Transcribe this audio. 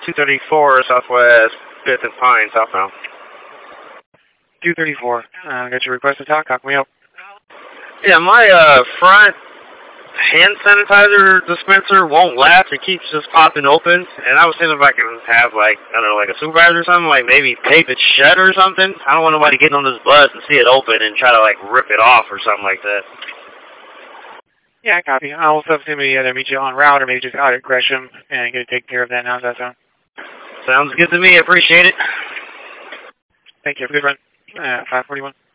234 Southwest 5th and Pine, southbound. 234. Got your request to talk. How can we help? Yeah, my front hand sanitizer dispenser won't latch. It keeps just popping open. And I was thinking if I can have, like, I don't know, like a supervisor or something, like maybe tape it shut or something. I don't want nobody getting on this bus and see it open and try to, like, rip it off or something like that. Yeah, I copy. I'll have somebody either meet you on route or maybe just out at Gresham and get to take care of that. How's that sound? Sounds good to me. I appreciate it. Thank you. Have a good run. 541.